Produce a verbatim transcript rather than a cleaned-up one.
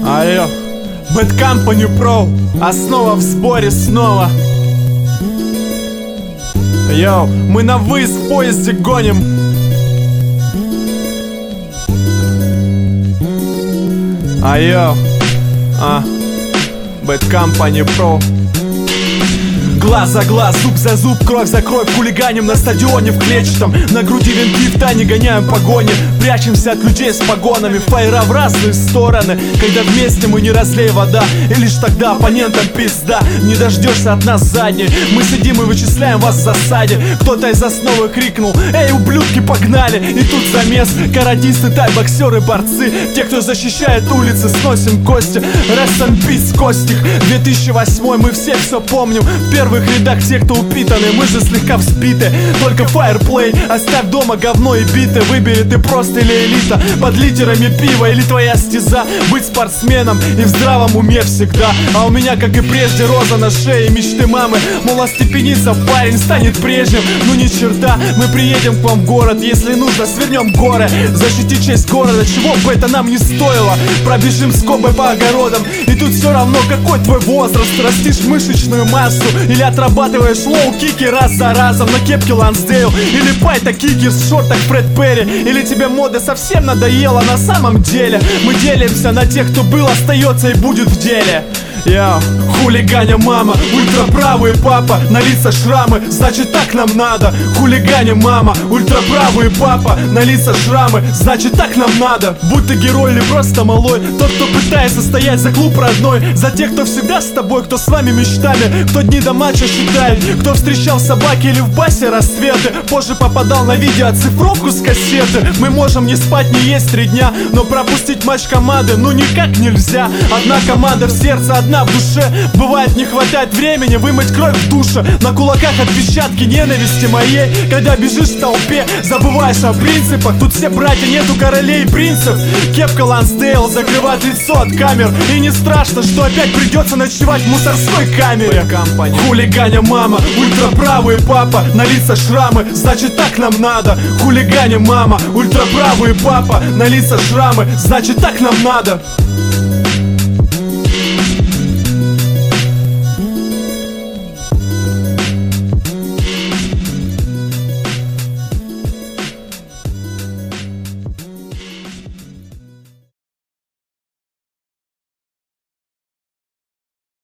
Алло, Bad Company Pro, основа в сборе снова. Йоу, мы на выезд в поезде гоним. Айо, а, Bad Company Pro. Глаз за глаз, зуб за зуб, кровь за кровь. Хулиганим на стадионе в клетчатом. На груди винты в тайне гоняем погони. Прячемся от людей с погонами. Фаера в разные стороны. Когда вместе мы не разлей вода. И лишь тогда оппонентам пизда. Не дождешься от нас задней. Мы сидим и вычисляем вас в засаде. Кто-то из основы крикнул: эй, ублюдки, погнали! И тут замес. Каратисты, тай-боксеры, борцы. Те, кто защищает улицы, сносим кости. Rest in peace, Костик. две тысячи восьмой, мы все все помним. В первых рядах те, кто упитаны, мы же слегка взбиты. Только фаерплей, оставь дома говно и биты. Выбери, ты просто или элита. Под литерами пива или твоя стеза. Быть спортсменом и в здравом уме всегда. А у меня, как и прежде, роза на шее, мечты мамы. Мол, остепенится парень, станет прежним. Ну ни черта, мы приедем к вам в город. Если нужно, свернем горы. Защити честь города, чего бы это нам не стоило. Пробежим скобой по огородам. И тут все равно, какой твой возраст. Растишь мышечную массу или отрабатываешь лоу-кики раз за разом на кепке Лансдейл. Или пайта-кикер в шортах Фред Перри. Или тебе мода совсем надоела на самом деле. Мы делимся на тех, кто был, остается и будет в деле. Йоу, хулиганя мама, ультраправый папа, на лица шрамы, значит так нам надо. Хулиганя мама, ультраправый папа, на лица шрамы, значит так нам надо. Будь ты герой или просто малой, тот, кто пытается стоять за клуб родной. За тех, кто всегда с тобой, кто с вами мечтами, кто дни до матча считает, кто встречал собаки или в басе рассветы. Позже попадал на видеооцифровку с кассеты. Мы можем не спать, не есть три дня, но пропустить матч команды ну никак нельзя. Одна команда в сердце, одна в душе. Бывает, не хватает времени вымыть кровь в душе. На кулаках отпечатки ненависти моей. Когда бежишь в толпе, забываешь о принципах. Тут все братья, нету королей и принцев. Кепка Лансдейл закрывает лицо от камер. И не страшно, что опять придется ночевать в мусорской камере. Хулиганя мама, ультраправый папа, на лица шрамы, значит так нам надо. Хулиганя мама, ультраправый папа, на лица шрамы, значит так нам надо.